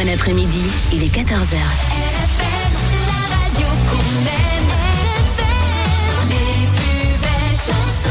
Bon après-midi, il est 14h. La radio qu'on aime, les plus belles chansons.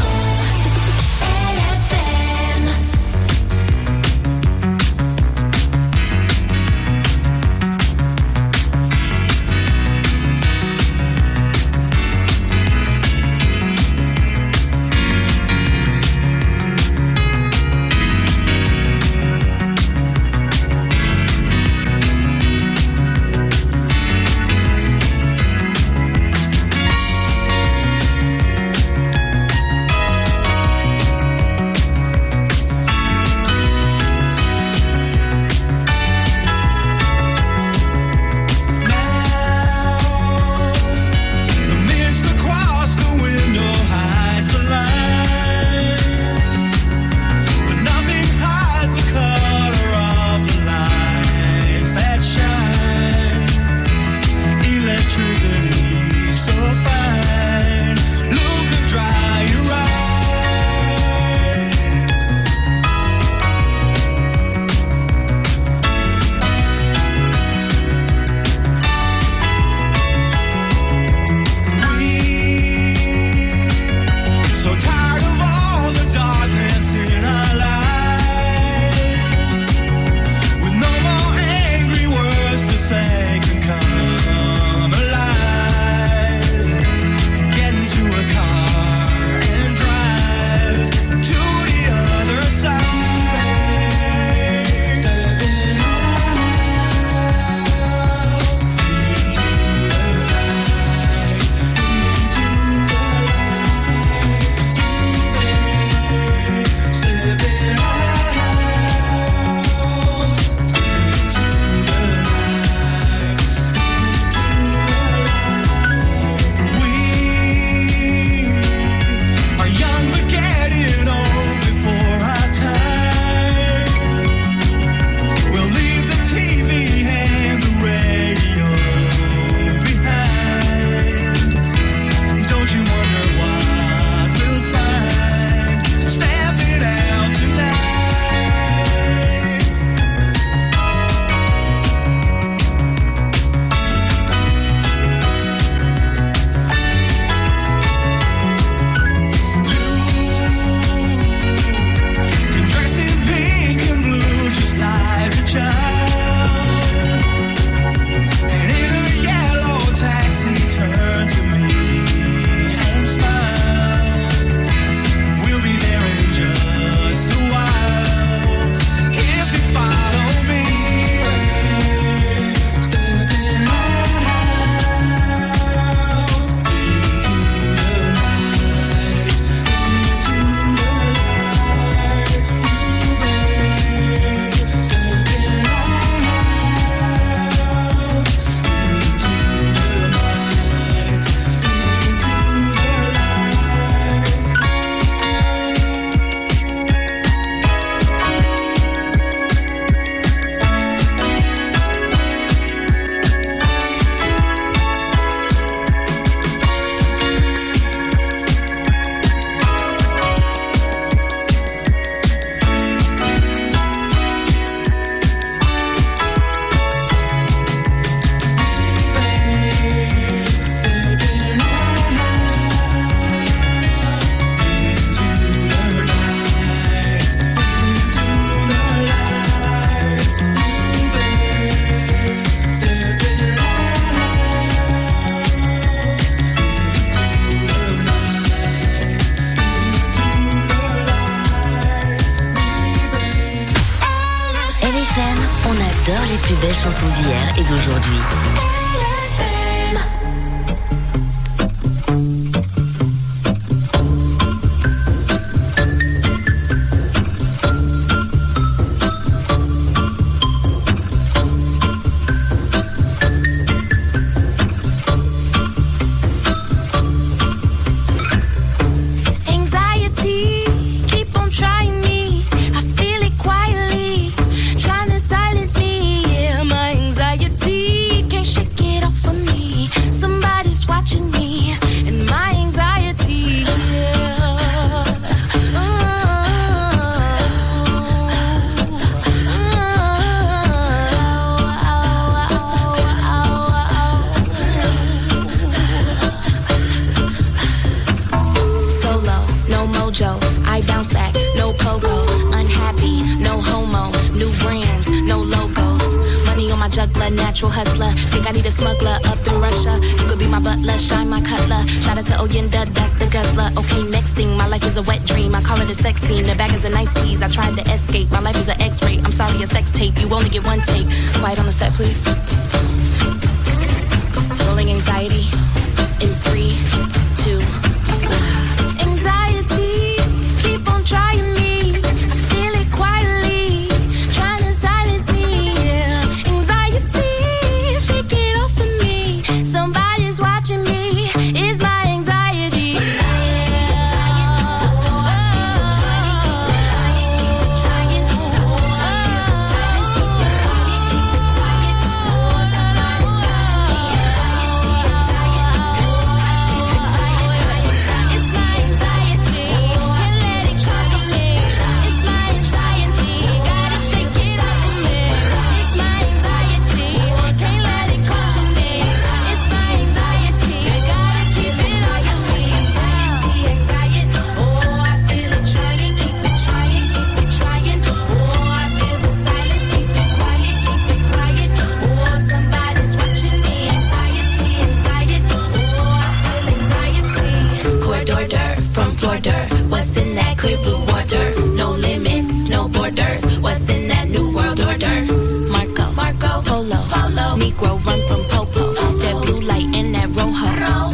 plus belles chansons d'hier et d'aujourd'hui. Can't I bounce back, no pogo. Unhappy, no homo. New brands, no logos. Money on my juggler, natural hustler. Think I need a smuggler up in Russia. You could be my butler, shine my cutler. Shout out to Oyenda, that's the guzzler. Okay, next thing, my life is a wet dream. I call it a sex scene, the back is a nice tease. I tried to escape, my life is an X-ray. I'm sorry, a sex tape, you only get one take. Quiet on the set, please. Rolling anxiety in 3, 2, 1. Anxiety, keep on trying me. I feel it quietly, trying to silence me. Yeah. Anxiety, shake it off of me. Somebody's watching me. It's my anxiety. What's in that clear blue water? No limits, no borders. What's in that new world order? Marco, Polo, Negro run from Popo. That blue light and that rojo.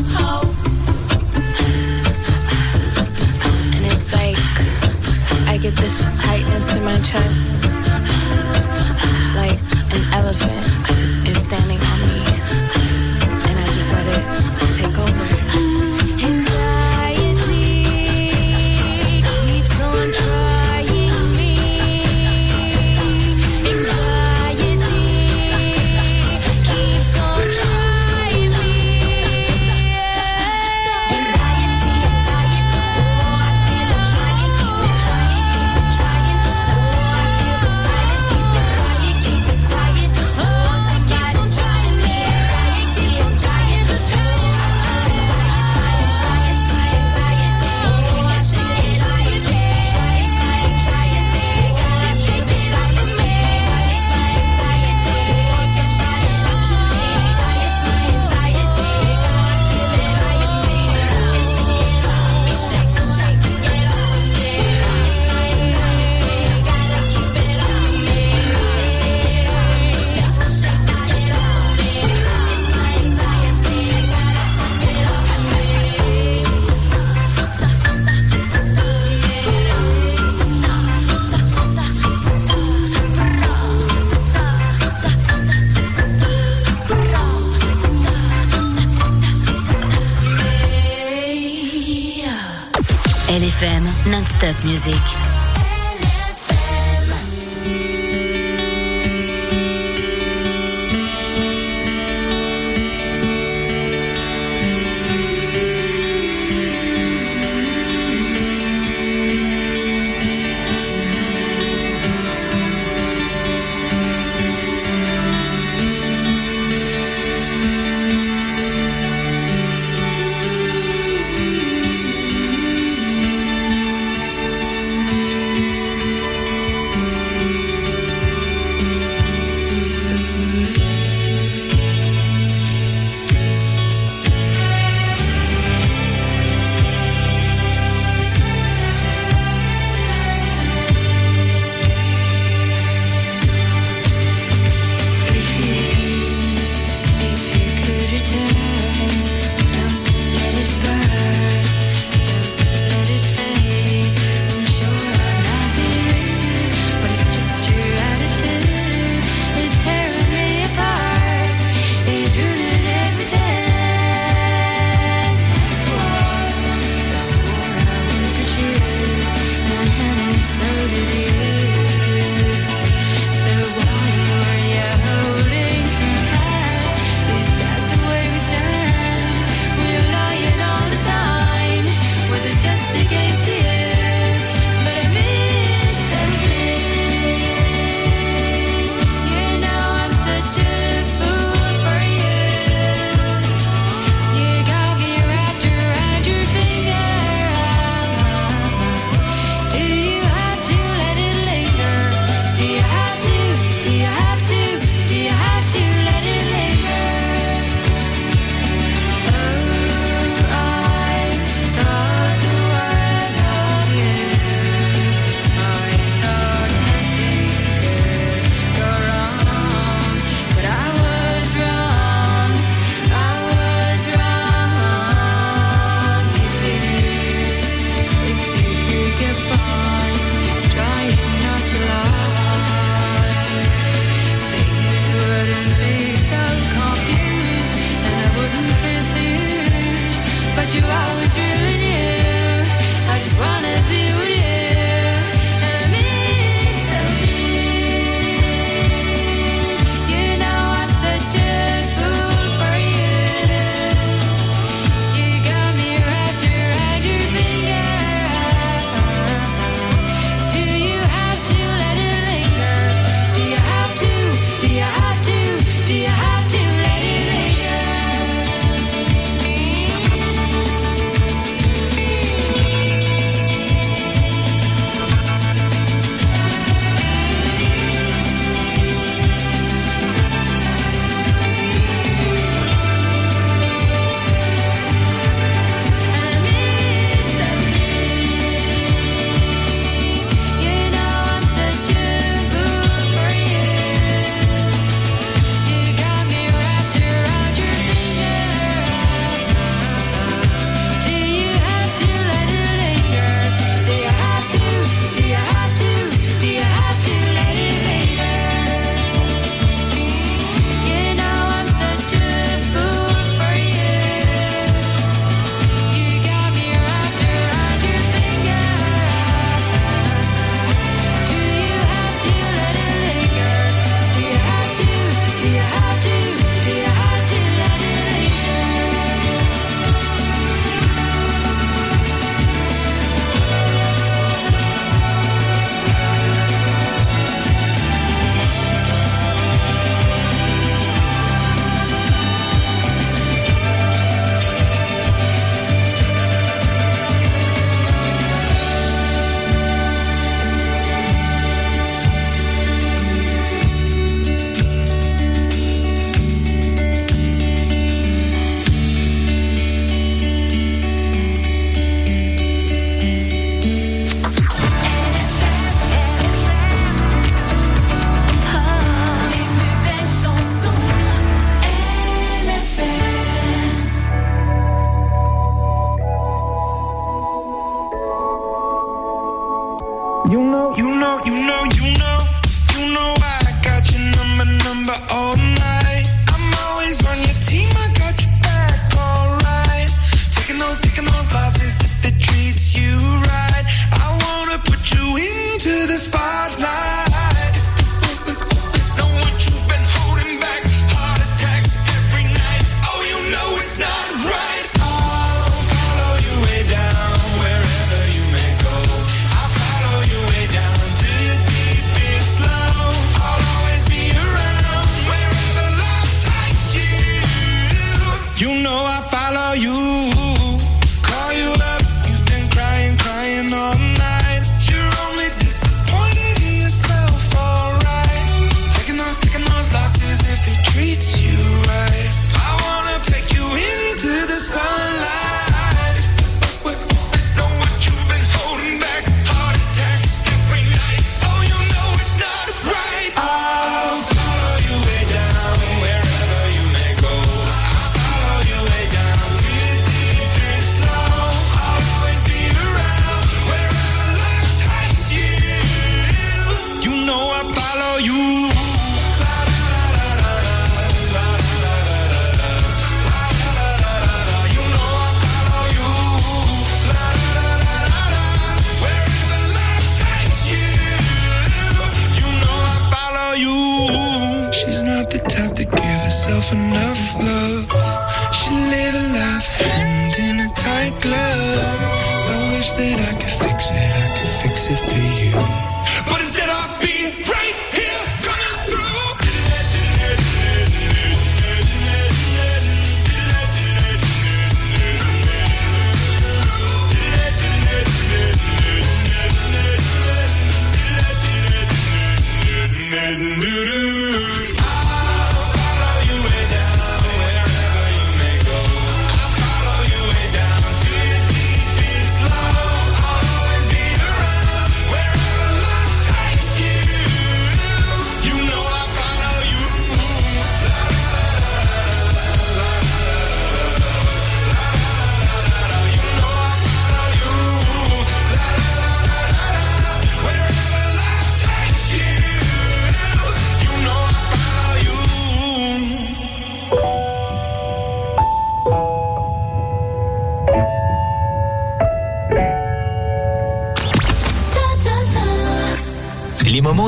And it's like I get this tightness in my chest, like an elephant is standing on me, and I just let it take over. LFM non-stop music.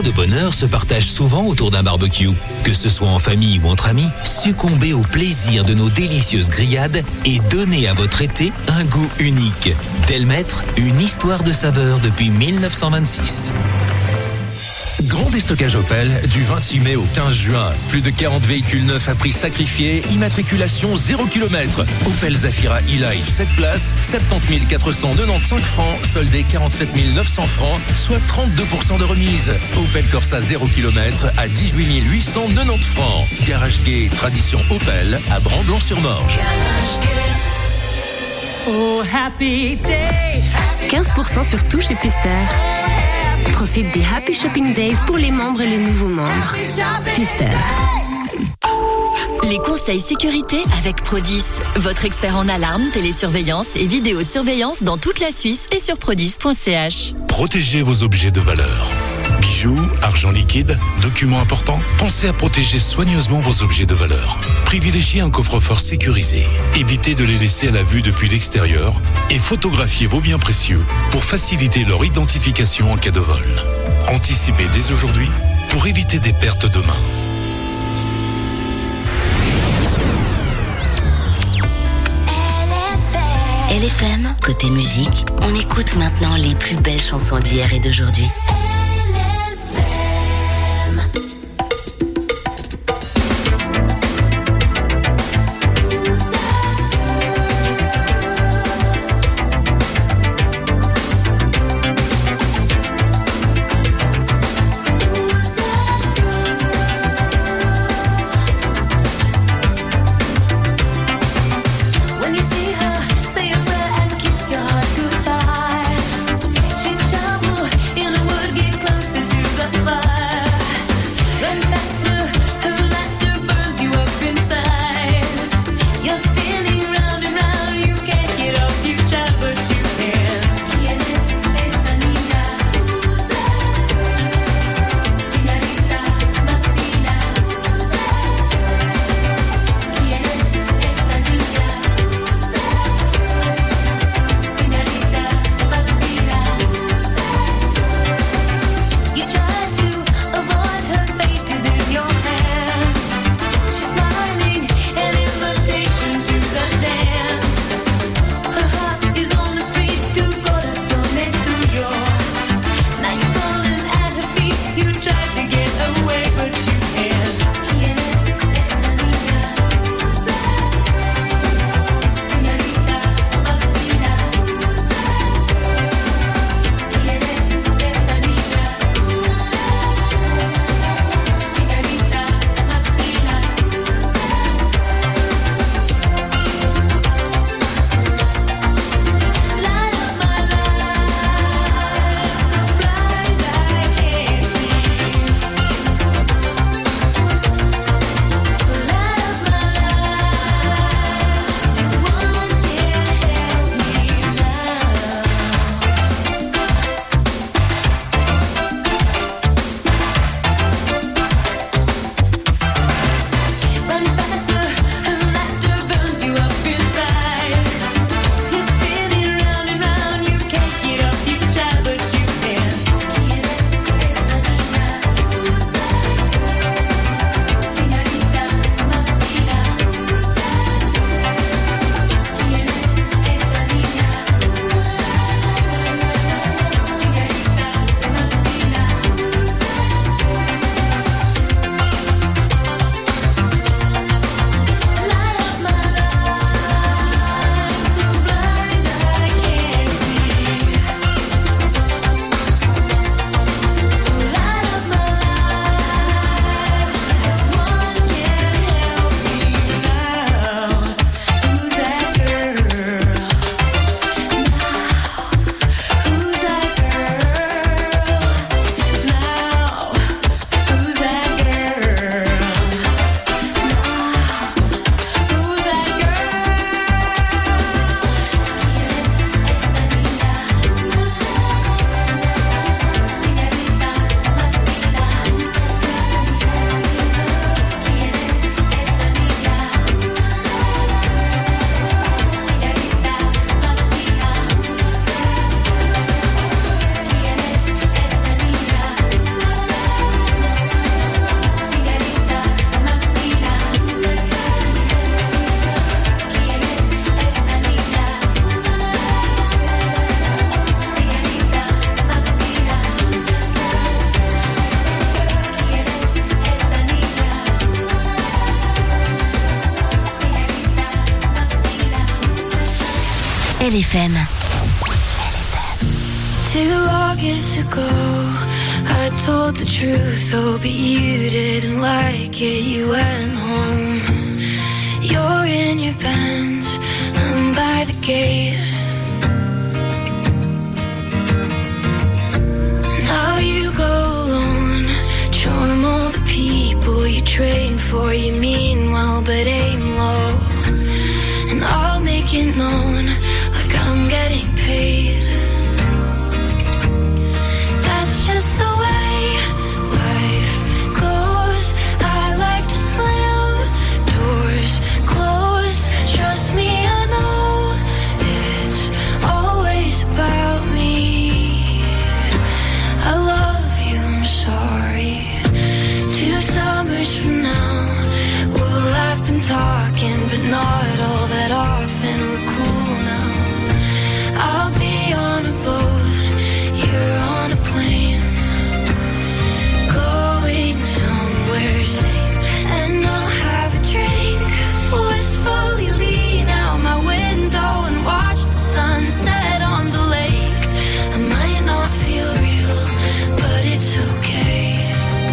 de bonheur se partage souvent autour d'un barbecue. Que ce soit en famille ou entre amis, succombez au plaisir de nos délicieuses grillades et donnez à votre été un goût unique. Delmaître, une histoire de saveur depuis 1926. Grand déstockage Opel du 26 mai au 15 juin. Plus de 40 véhicules neufs à prix sacrifié, immatriculation 0 km. Opel Zafira e-Life 7 places, 70 495 francs, soldé 47 900 francs, soit 32% de remise. Opel Corsa 0 km à 18 890 francs. Garage Gay Tradition Opel à Bran-Blanc-sur-Morge. Oh, happy day. 15% sur tout chez Pfister. Profite des Happy Shopping Days pour les membres et les nouveaux membres. Pfister. Les conseils sécurité avec Prodis, votre expert en alarme, télésurveillance et vidéosurveillance dans toute la Suisse et sur prodis.ch. Protégez vos objets de valeur. Bijoux, argent liquide, documents importants. Pensez à protéger soigneusement vos objets de valeur. Privilégiez un coffre-fort sécurisé. Évitez de les laisser à la vue depuis l'extérieur et photographiez vos biens précieux pour faciliter leur identification en cas de vol. Anticipez dès aujourd'hui pour éviter des pertes demain. LFM, côté musique, on écoute maintenant les plus belles chansons d'hier et d'aujourd'hui. Would LFM. 2 August ago, I told the truth, oh, but you didn't like it, you went home. You're in your Benz, I'm by the gate. Now you go alone, charm all the people you train for, you mean well but aim low. And I'll make it known, like I'm getting paid. That's just the way life goes. I like to slam doors closed. Trust me, I know it's always about me. I love you, I'm sorry. 2 summers from now, we'll have been talking, but not all that often. We're cool now. I'll be on a boat, you're on a plane, going somewhere same, and I'll have a drink, wistfully lean out my window and watch the sunset on the lake. I might not feel real, but it's okay,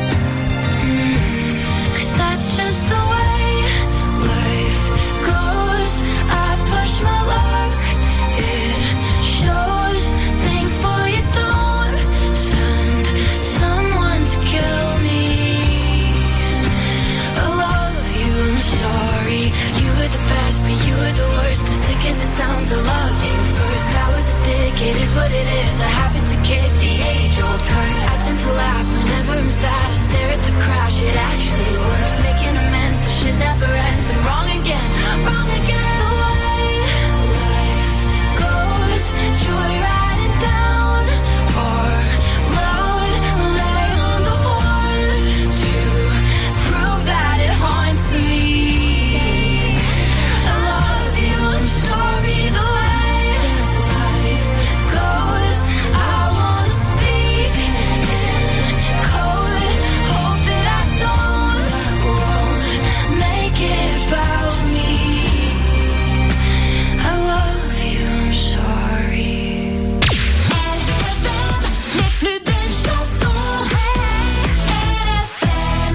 'cause that's just the way life goes. I push my luck, it shows. Thankful you don't send someone to kill me. I love you, I'm sorry. You were the best, but you were the worst. As sick as it sounds, I loved you first. I was a dick, it is what it is. I happen to kick the age-old curse. I tend to laugh whenever I'm sad. I stare at the crash, it actually works. Making amends, the shit never ends. I'm wrong again, wrong again. The way life goes, joyriding down our road. Lay on the horn to prove that it haunts me. I love you, I'm sorry. The way life goes, I wanna speak in code. Hope that I won't make it about me. I love you, I'm sorry. LFM, les plus belles chansons. LFM.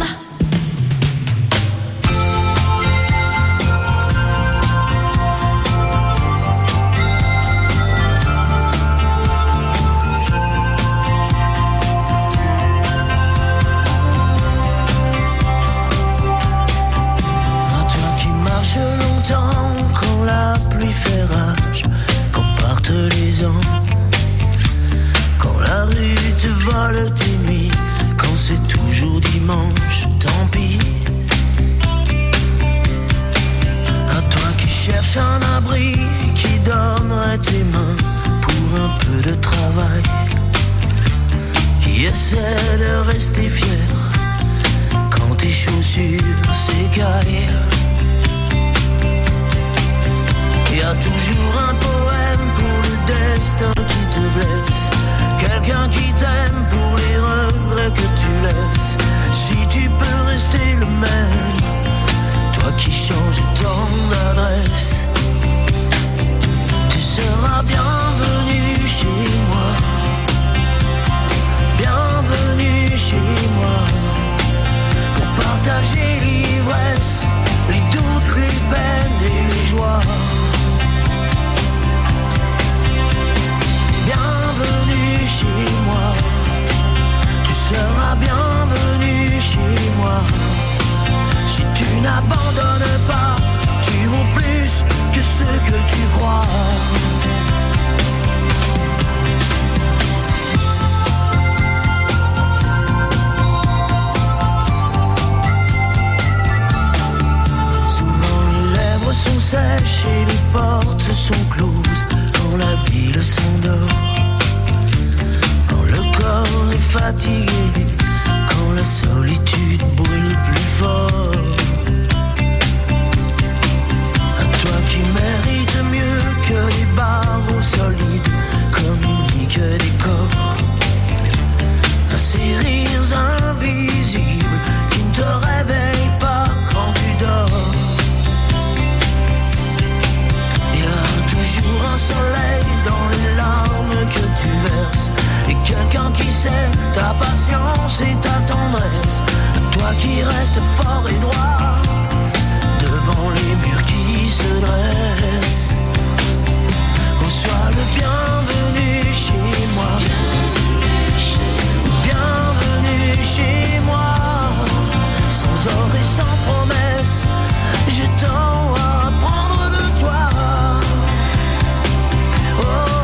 Toi qui marches longtemps quand la pluie fait rage, quand partent les ans, quand la rue te vole tes nuits, quand c'est toujours dimanche, tant pis. À toi qui cherches un abri, qui donnerait tes mains pour un peu de travail, qui essaie de rester fier quand tes chaussures s'écaillent. Y a toujours un poème pour le destin qui te blesse, quelqu'un qui t'aime pour les regrets que tu laisses. Si tu peux rester le même, toi qui changes tant d'adresse, tu seras bienvenu chez moi, bienvenue chez moi, pour partager l'ivresse, les doutes, les peines et les joies. Bienvenue chez moi, tu seras bienvenue chez moi. Si tu n'abandonnes pas, tu vaux plus que ce que tu crois. Souvent les lèvres sont sèches et les portes sont closes quand la ville s'endort, quand le corps est fatigué, quand la solitude brûle plus fort. À toi qui mérites mieux que les barreaux solides, communique des corps, à ces rires invisibles qui ne te réveillent pas quand tu dors. Y a toujours c'est ta tendresse. Toi qui restes fort et droit devant les murs qui se dressent. Oh, sois le bienvenu chez moi. Bienvenue chez moi. Sans or et sans promesse, j'ai tant à apprendre de toi. Oh,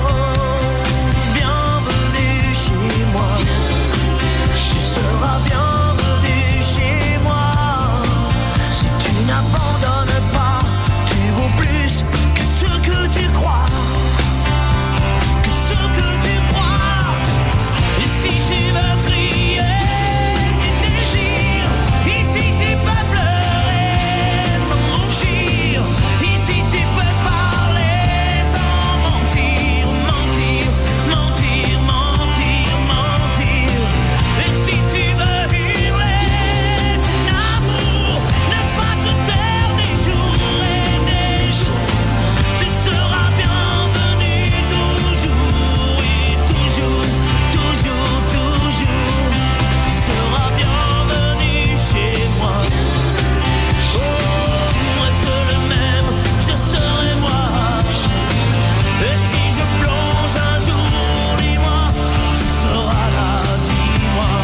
bienvenue chez moi. Tu seras bienvenue chez moi. Si tu n'abandonnes pas, tu vaux plus que ce que tu crois. Que ce que tu crois. Et si tu veux crier tes désirs, ici tu peux pleurer sans rougir. Ici tu peux parler sans mentir, mentir, mentir, mentir, mentir. Et si tu veux hurler ton amour, ne pas te taire des jours et des jours. Tu seras bienvenu toujours et toujours, toujours, toujours. Tu seras bienvenu chez moi. Oh, reste le même, je serai moi. Et si je plonge un jour, dis-moi, tu seras là, dis-moi.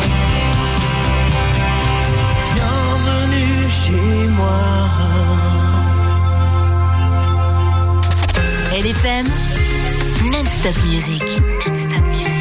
Bienvenue chez moi. LFM, non-stop music. Non-stop music.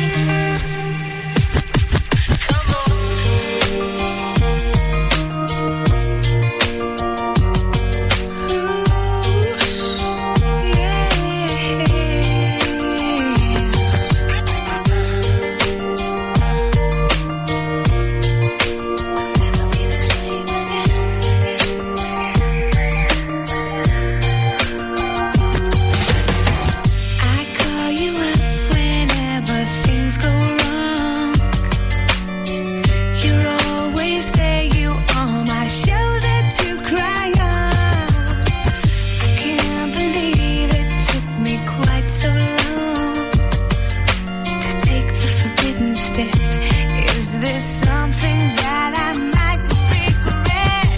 I call you up whenever things go wrong. You're always there, you are my shoulder to cry on. I can't believe it took me quite so long to take the forbidden step. Is this something that I might regret?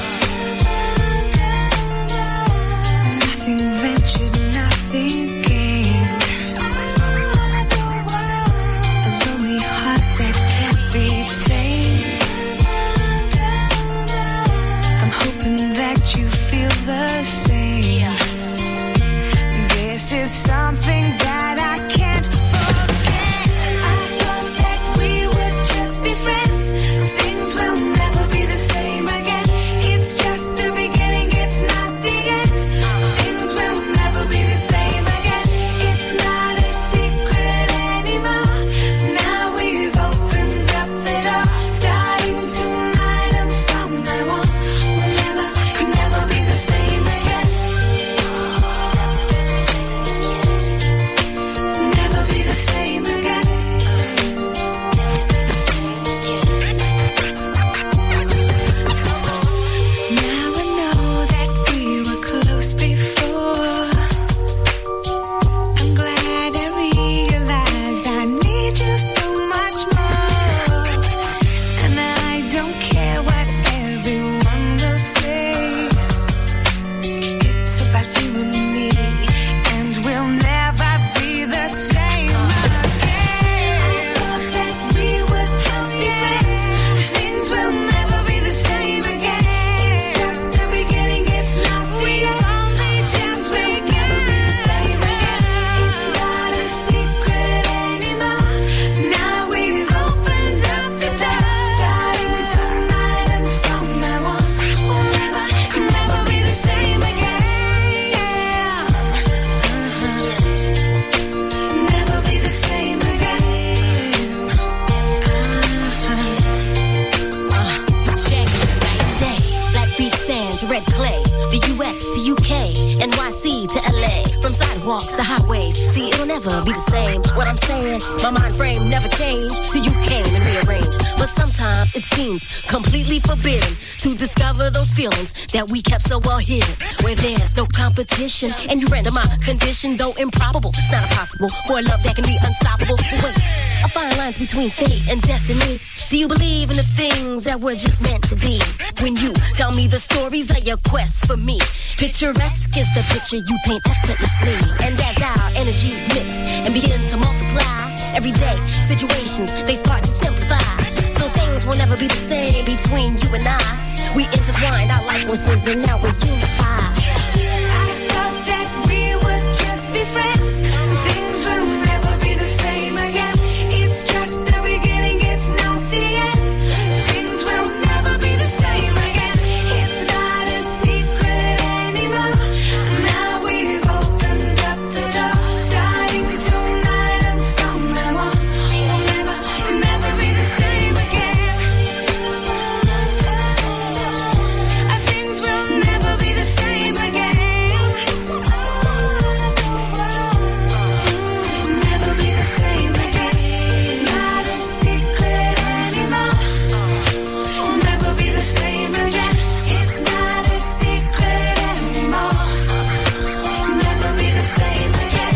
Nothing ventured, nothing gained. A lonely heart that can't be tamed. I'm hoping that you feel the same. This is something that I can't forget. I thought that we would just be friends. Things will never be the same again. It's just the beginning, it's not the end. Things will never be the same again. It's not a secret anymore. Now we've opened up the door. Starting tonight and from now on, we'll never, never be the same again. Never be the same again. Now I know that we were close before. I'm glad I realized I need you so much more. And I don't care what everyone will say. It's about you and me, and we'll never be the same again. I thought that we would just be friends. Things will never be the same again. It's just the beginning, it's not the end. Only just we can be the same again. It's not a secret anymore. Now we've opened up the door. Starting tonight and from now on, we'll never, never be the same again. Never be the same again. Check night and day, black beach sand to red clay, the US to UK, NYC to LA, from sidewalk sidewalks, the highways. See, it'll never be the same. What I'm saying, my mind frame never changed till you came and rearranged. But sometimes it seems completely forbidden to discover those feelings that we kept so well hidden. Where there's no competition and you render my condition, though improbable. It's not impossible for a love that can be unstoppable. But wait, a fine line's between fate and destiny. Do you believe in the things that were just meant to be? When you tell me the stories of your quest for me, picturesque is the picture you paint effortlessly. And as our energies mix and begin to multiply, everyday situations, they start to simplify. So things will never be the same between you and I. We intertwined our life forces and now we're unified. I thought that we would just be friends. Things will never be the same again. It's just the beginning, it's not the end. Things will never be the same again. It's not a secret anymore. Now we've opened up the door. Starting tonight and from now on, we'll never be the same again. Things will never be the same again. Never be the same again. It's not a secret anymore. Never be the same again. It's not a secret anymore. Never be the same again.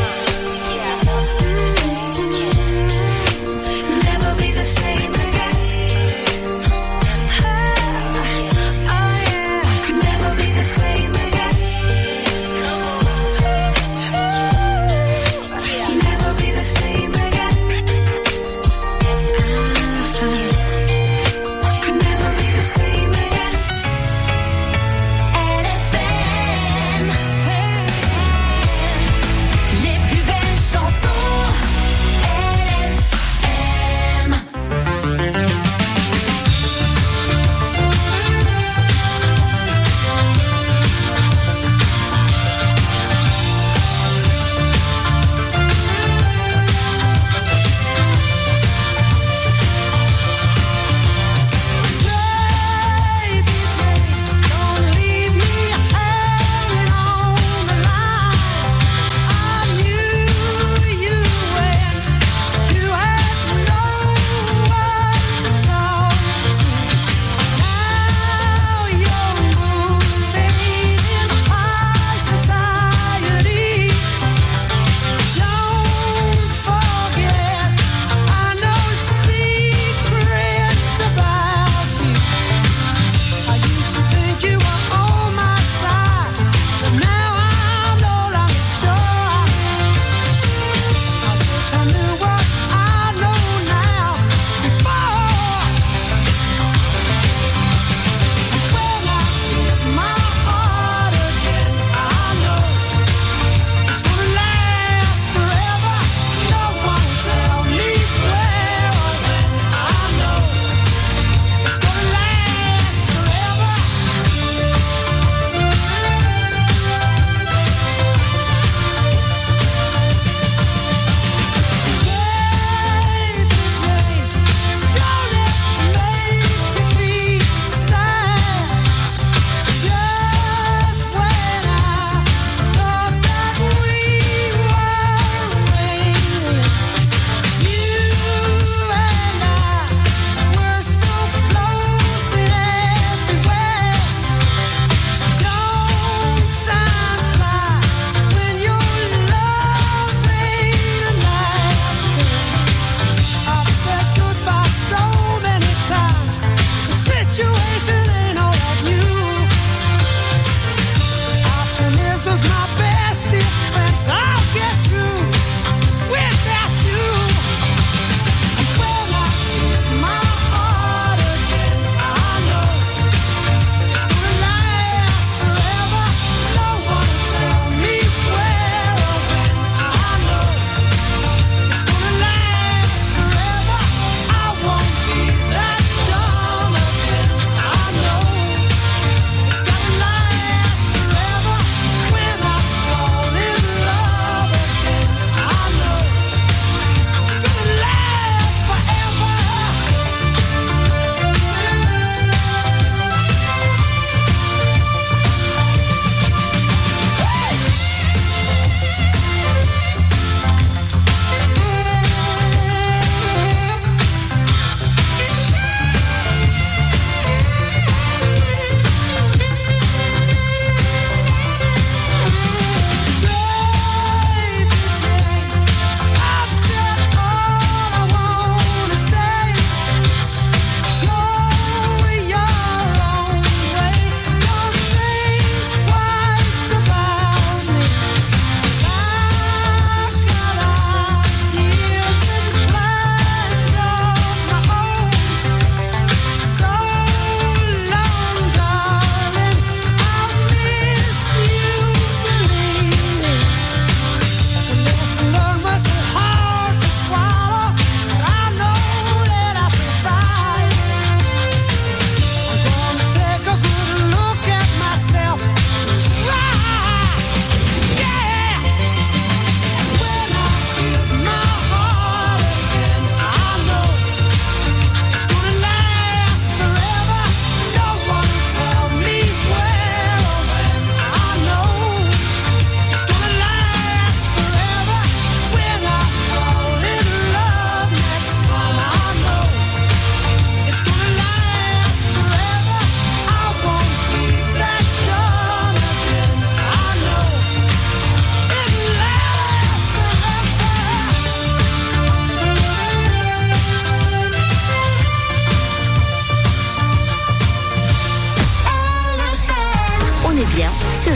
Never be the same again. Oh yeah, never be the same again. Never be the same again. Never be the same again. LFM, les plus belles chansons. LFM. Baby Jane, don't leave me hanging on the line. I knew you when you had no one to talk to. Now you're moving in high society. Don't forget, I know secrets about you. I used to think you were on my side, but now I'm no longer sure. I wish I knew what I know now before. When I give my heart again, I know it's gonna last forever. No one will tell me where or when. I know it's gonna last forever. Baby Jane, don't let me make you feel sad. Just when I thought that we were waiting, you and I were so close in every way. Don't time fly when you're loving and laughing? I've said goodbye so many times. The situation ain't all that new. Optimism's my best defense. I'll get through without you. When I give my heart again, I know it's gonna last forever. No one will tell me where or when. I know it's gonna last forever. I won't be that dumb again. I know it's gonna last forever. When I fall in love again,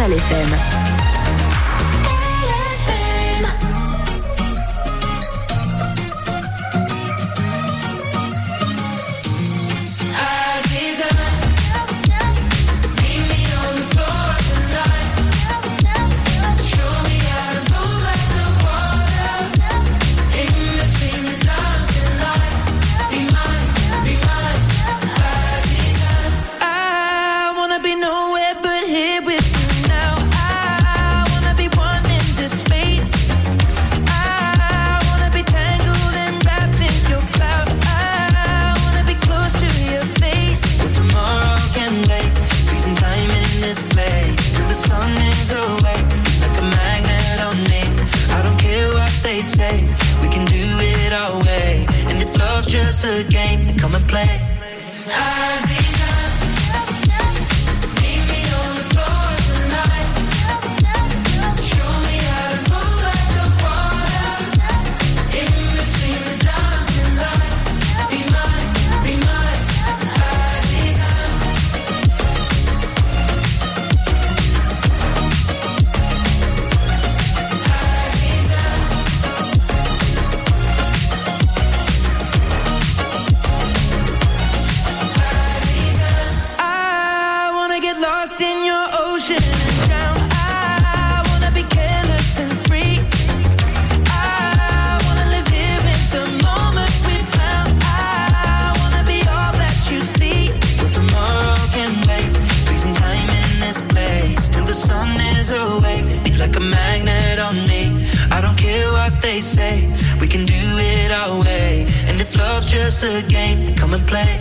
Total FM. Just a game, come and play. They say we can do it our way, and if love's just a game, then come and play.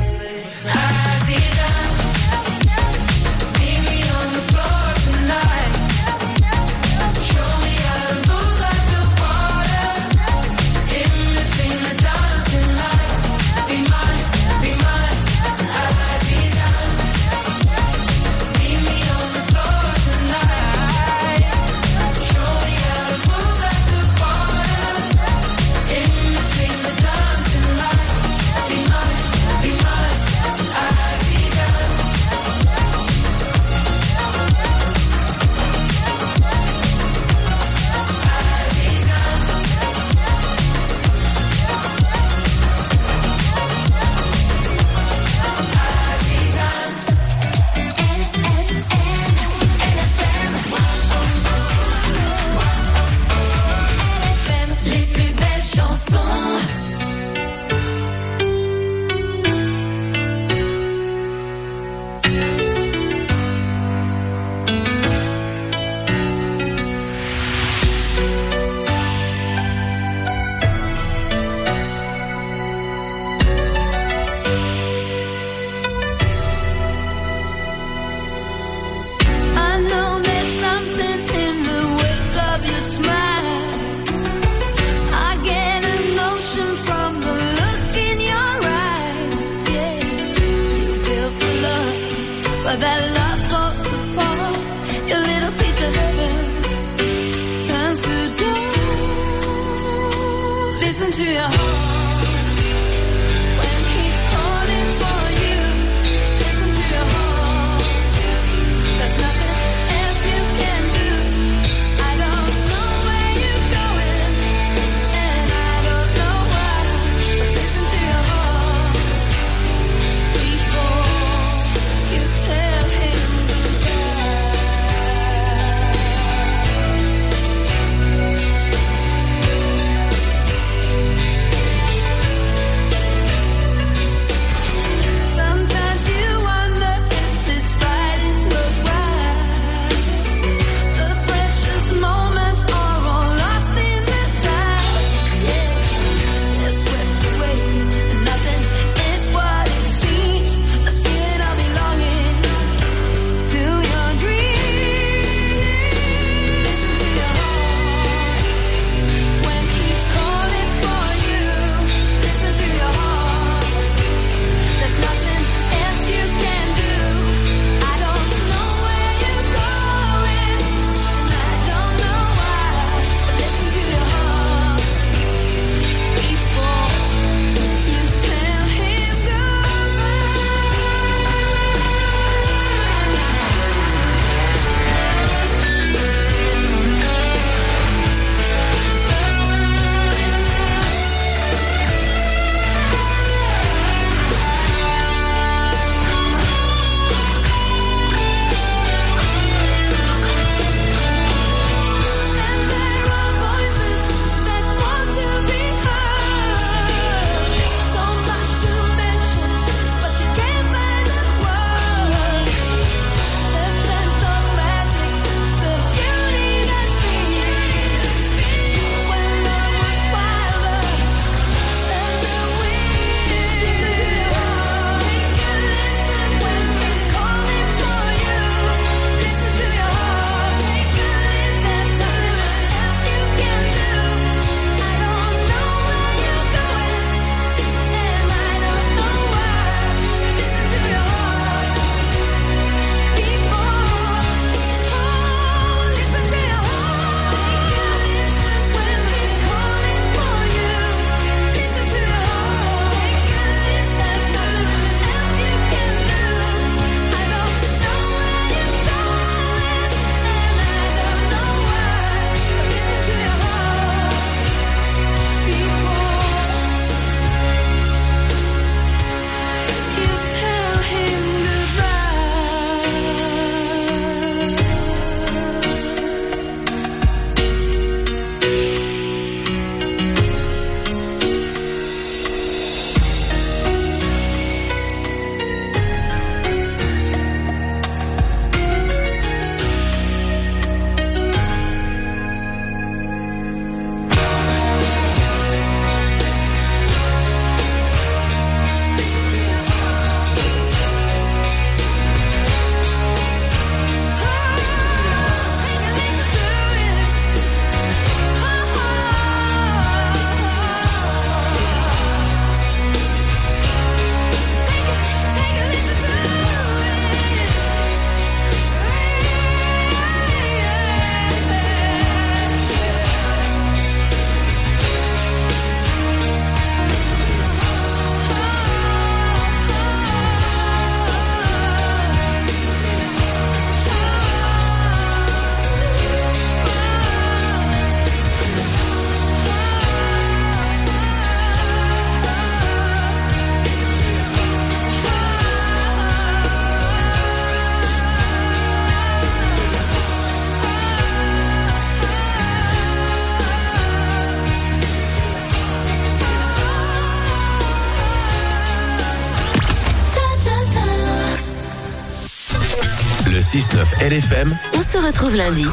6-9 LFM. On se retrouve lundi.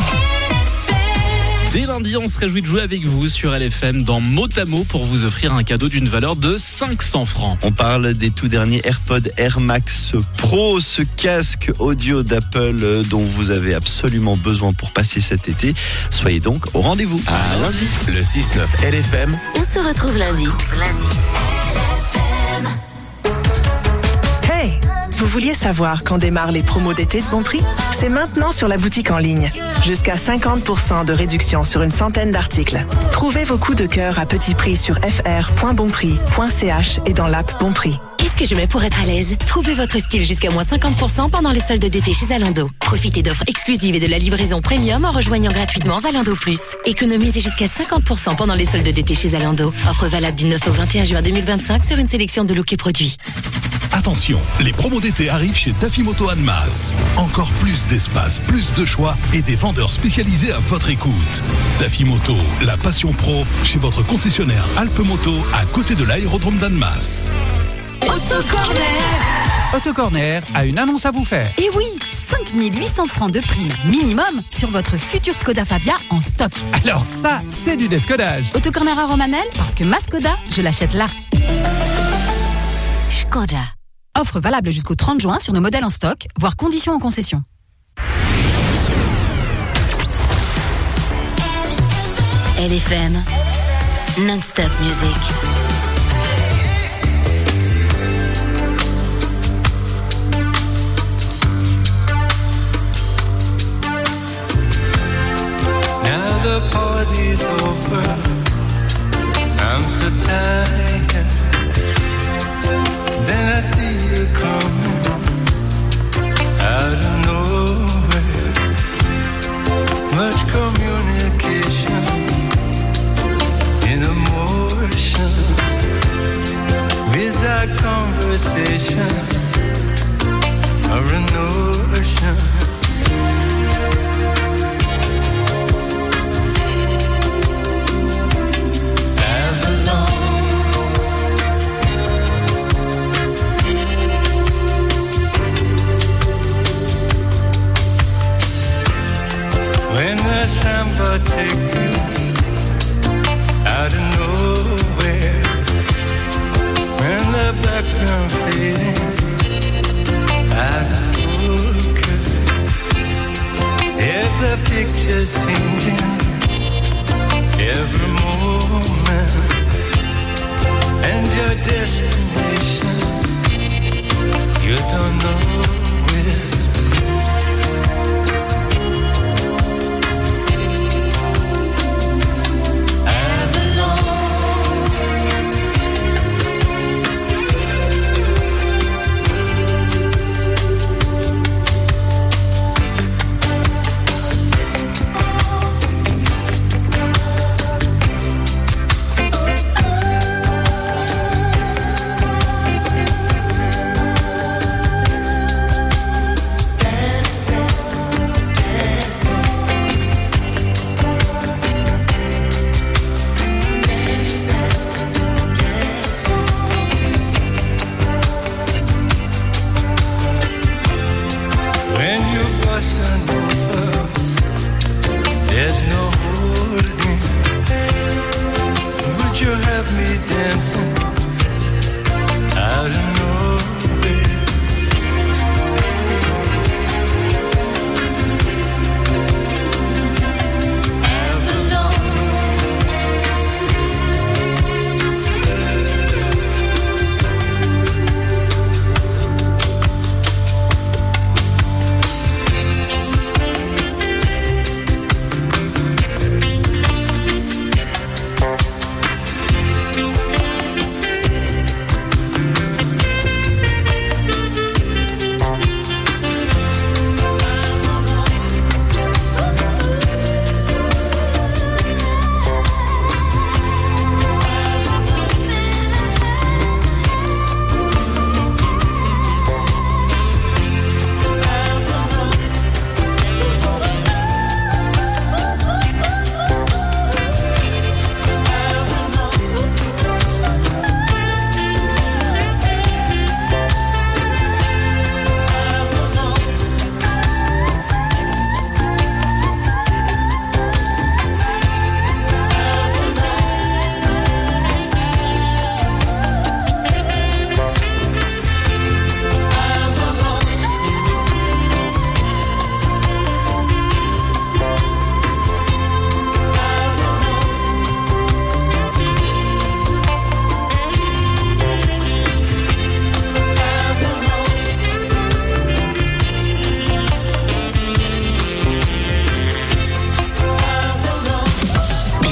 Dès lundi, on se réjouit de jouer avec vous sur LFM dans Mot à Mot pour vous offrir un cadeau d'une valeur de 500 francs. On parle des tout derniers AirPods Air Max Pro, ce casque audio d'Apple dont vous avez absolument besoin pour passer cet été. Soyez donc au rendez-vous. À lundi. Le 6-9 LFM. On se retrouve lundi. Hey, vous vouliez savoir quand démarrent les promos d'été de Bonprix? C'est maintenant sur la boutique en ligne. Jusqu'à 50% de réduction sur une centaine d'articles. Trouvez vos coups de cœur à petit prix sur fr.bonprix.ch et dans l'app Bonprix. Qu'est-ce que je mets pour être à l'aise? Trouvez votre style jusqu'à moins 50% pendant les soldes d'été chez Zalando. Profitez d'offres exclusives et de la livraison premium en rejoignant gratuitement Zalando Plus. Économisez jusqu'à 50% pendant les soldes d'été chez Zalando. Offre valable du 9 au 21 juin 2025 sur une sélection de looks et produits. Attention, les promos d'été arrivent chez Tafimoto Annemasse. Encore plus d'espace, plus de choix et des vendeurs spécialisés à votre écoute. Tafimoto, la passion pro, chez votre concessionnaire Alpemoto à côté de l'aérodrome d'Annemasse. Autocorner a une annonce à vous faire. Et oui, 5800 francs de prime minimum sur votre futur Skoda Fabia en stock. Alors ça, c'est du descodage. Autocorner à Romanel, parce que ma Skoda, je l'achète là. Skoda. Offre valable jusqu'au 30 juin sur nos modèles en stock, voire conditions en concession. LFM, non-stop music. Now the party's over. I'm so tired. Then I see you coming out of nowhere. Much communication in emotion without conversation or a notion. When the samba take you out of nowhere, when the background fading out of focus, yes, the picture's changing every moment, and your destination, you don't know where.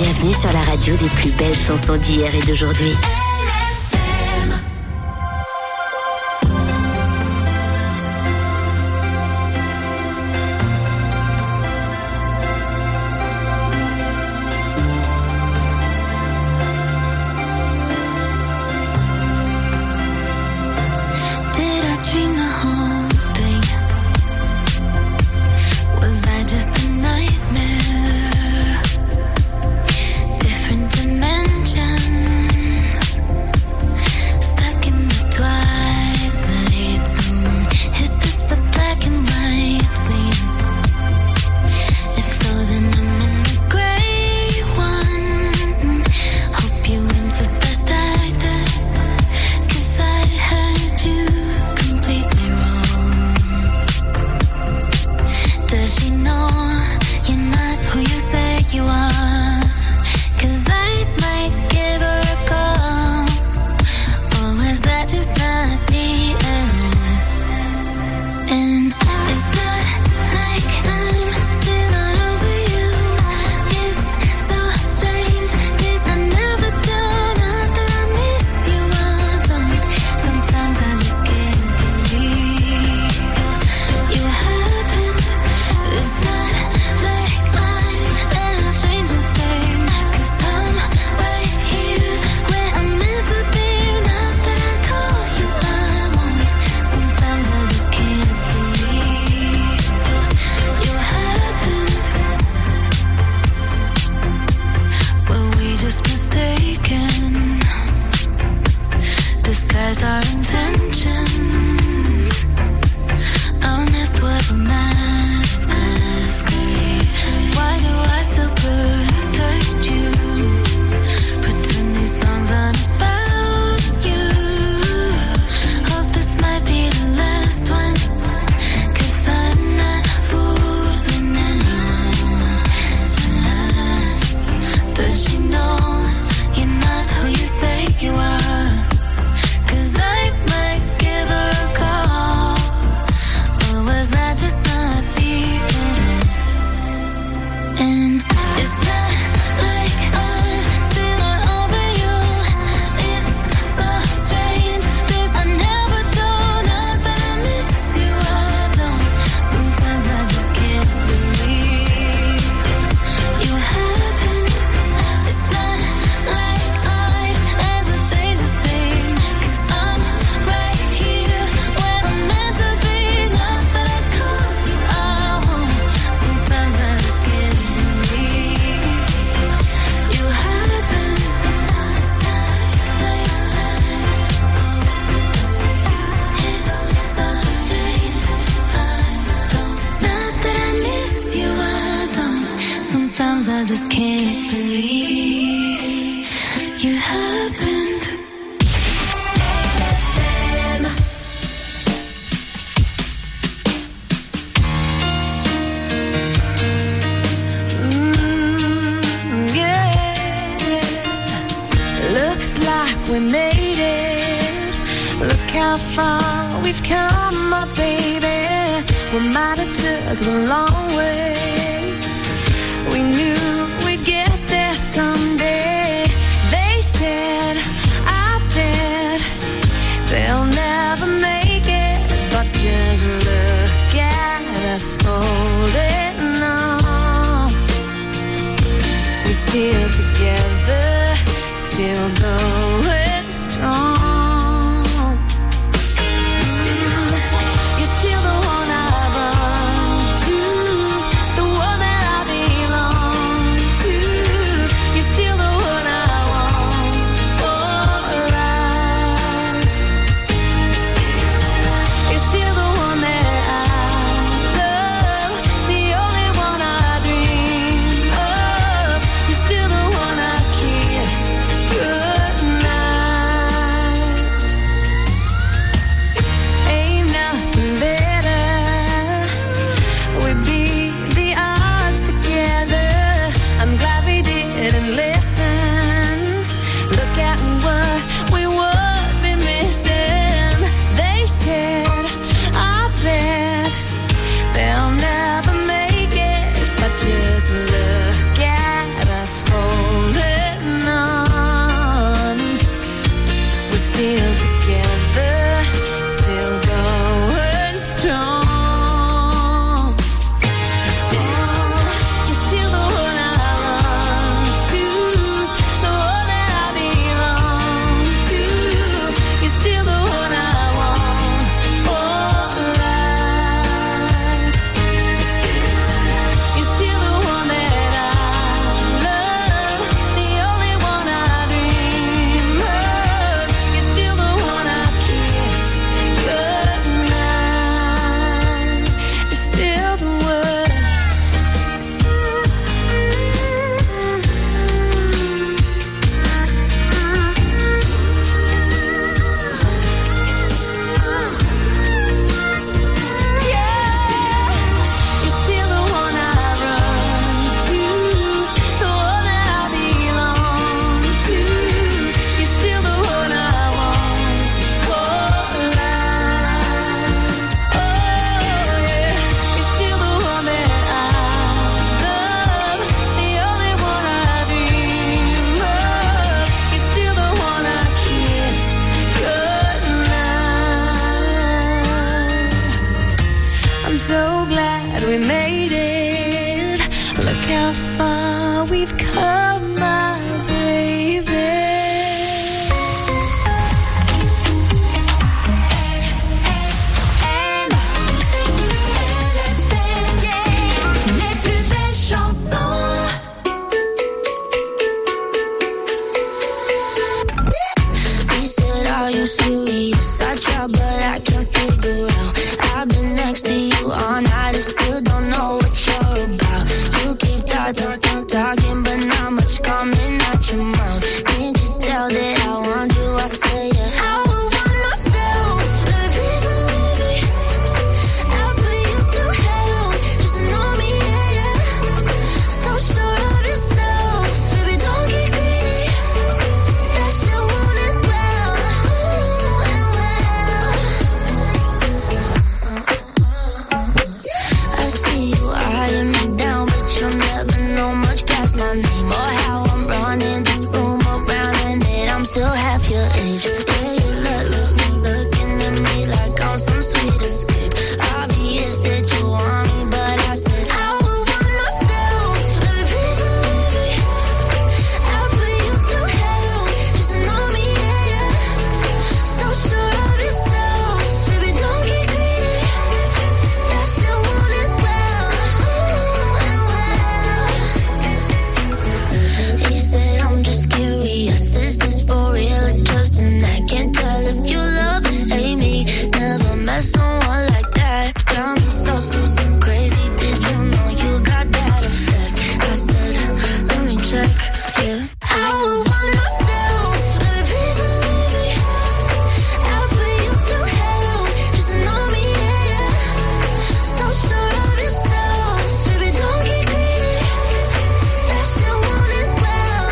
Bienvenue sur la radio des plus belles chansons d'hier et d'aujourd'hui. how far we've come, my baby. Les plus belles chansons. He said, are you serious? I tried, but I can't figure out. I've been next to you all night and still don't know what you're about. You keep talking, but not much coming out your mouth. Can't you tell that I want you? I say yeah. I would want myself, baby, please believe me. I'll put you through hell, just know me, yeah, yeah. So sure of yourself, baby, don't get greedy. That shit won't end well, I see you eyeing me down, but you'll never know much past my name or how I'm running this room around and that I'm still half your age. Yeah, you looking at me like I'm some sweet escape. Obvious that you want me, but I said I would want myself, baby, please believe me. I'll put you through hell, just know me, yeah, yeah. So sure of yourself, baby, don't get greedy. That shit won't end well. He said, I'm just curious, is this for real or just an act? Can't tell if you love or hate me. Never met someone like that. Got me so crazy, did you know you got that effect? I said, let me check, yeah. I would want myself, baby, please believe me. I'll put you through hell, just know me, yeah, yeah. So sure of yourself, baby, don't get greedy. That shit won't end well.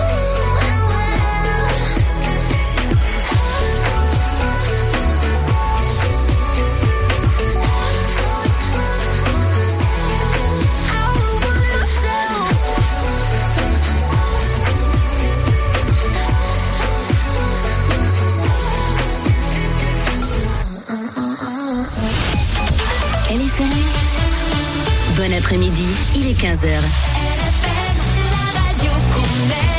I would want myself. LFM. Bon après-midi, il est 15h. La radio qu'on aime.